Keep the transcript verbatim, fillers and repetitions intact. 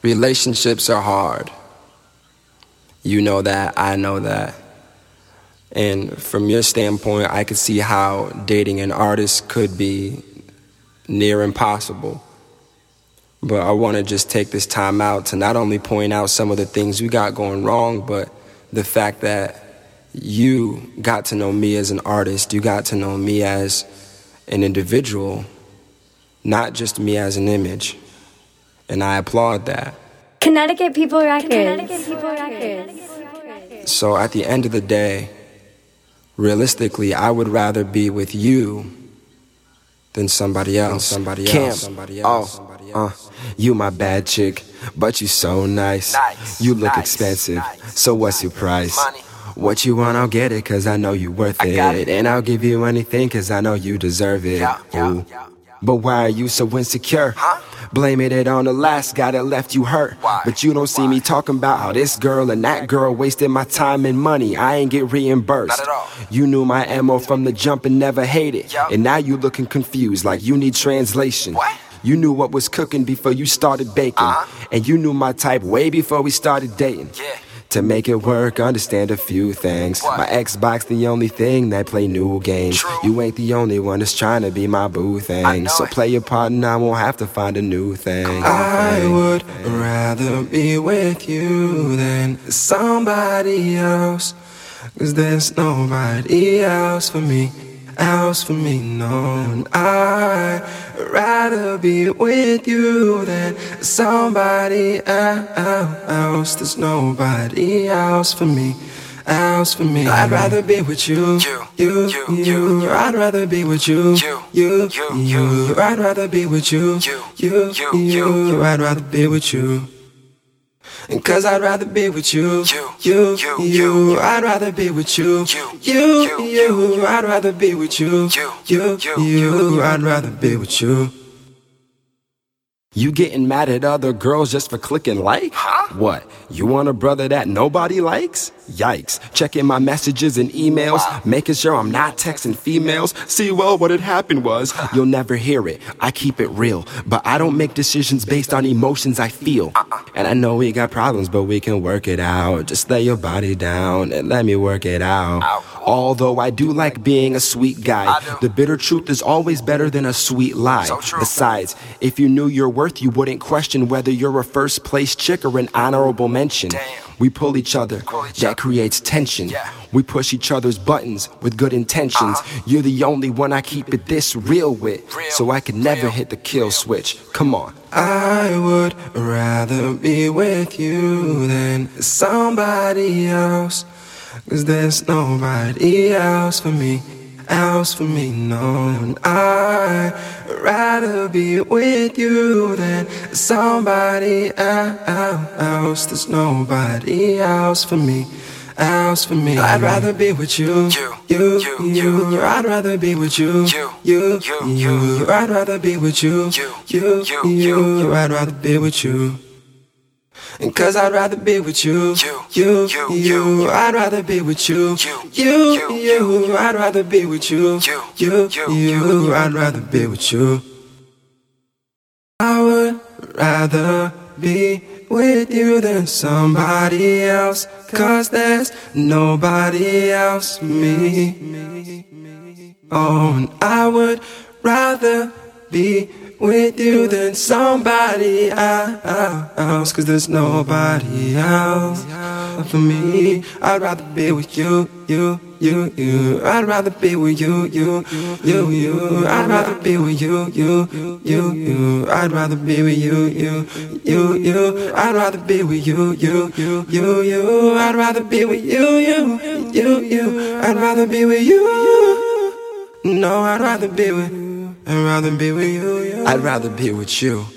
Relationships are hard. You know that, I know that. And from your standpoint, I could see how dating an artist could be near impossible. But I want to just take this time out to not only point out some of the things we got going wrong, but the fact that you got to know me as an artist, you got to know me as an individual, not just me as an image. And I applaud that. Connecticut People Records. Connecticut People Records. So at the end of the day, realistically, I would rather be with you than somebody else. Somebody Cam, else. Somebody else. oh, Somebody uh, else. you my bad chick, but you so nice. Nice, You look nice, expensive, nice, so what's your price? Money. What you want, I'll get it, cause I know you worth I got it. it. And I'll give you anything, cause I know you deserve it. Yeah, yeah, Ooh. yeah. But why are you so insecure? Huh? Blaming it on the last guy that left you hurt. Why? But you don't see Why? me talking about how this girl and that girl wasted my time and money. I ain't get reimbursed. Not at all. You knew my M O from the jump and never hated. Yup. And now you looking confused like you need translation. What? You knew what was cooking before you started baking. Uh-huh. And you knew my type way before we started dating. Yeah. To make it work, understand a few things. What? My Xbox the only thing that play new games. True. You ain't the only one that's trying to be my boo I thing. know So it. play your part and I won't have to find a new thing. I would rather be with you than somebody else, 'cause there's nobody else for me, else for me, no. And I'd rather be with you than somebody else. There's nobody else for me, else for me. I'd rather be with you, You, you, you, you. you. I'd rather be with you, You, you, you, you. you. I'd rather be with you, You, you, you, you, you. I'd rather be with you. And cause I'd rather be with you, You, you, you, you. you. I'd rather be with you, You, you, you, you. I'd rather be with you, You, you, you, you. you. I'd rather be with you. You getting mad at other girls just for clicking like? Huh? What? You want a brother that nobody likes? Yikes. Checking my messages and emails, Wow. making sure I'm not texting females. See, well, what had happened was, you'll never hear it. I keep it real, but I don't make decisions based on emotions I feel. Uh-uh. And I know we got problems, but we can work it out. Just lay your body down and let me work it out. Ow. Although I do like being a sweet guy, I do. the bitter truth is always better than a sweet lie. So true. Besides, if you knew your worth, you wouldn't question whether you're a first place chick or an honorable mention. Damn. We pull each other, Pull each that other. creates tension. Yeah. We push each other's buttons with good intentions. Uh-huh. You're the only one I keep it this real with, Real, so I can never real, hit the kill real. switch. Come on. I would rather be with you than somebody else, 'cause there's nobody else for me, else for me, no. And I'd rather be with you than somebody else. There's nobody else for me, else for me. I'd rather be with you, You, you, you, you. you. I'd rather be with you, You, you, you, you. you. I'd rather be with you, You, you, you, you. you. I'd rather be with you. And cause I'd rather be with you, You, you, you, you. you. I'd rather be with you, You, you, you, you. I'd rather be with you, You, you, you, you. you. I'd rather be with you. I would rather be with you than somebody else, 'cause there's nobody else for me. Oh, and I would rather be with you than somebody else, 'cause there's nobody else for me. I'd rather be with you, you, you, you. I'd rather be with you, you, you, you. I'd rather be with you, you, you, you. I'd rather be with you, you, you, you. I'd rather be with you, you, you, you, you. I'd rather be with you, you, you, you. I'd rather be with you. No, I'd rather be with. I'd rather be with you, you. I'd rather be with you.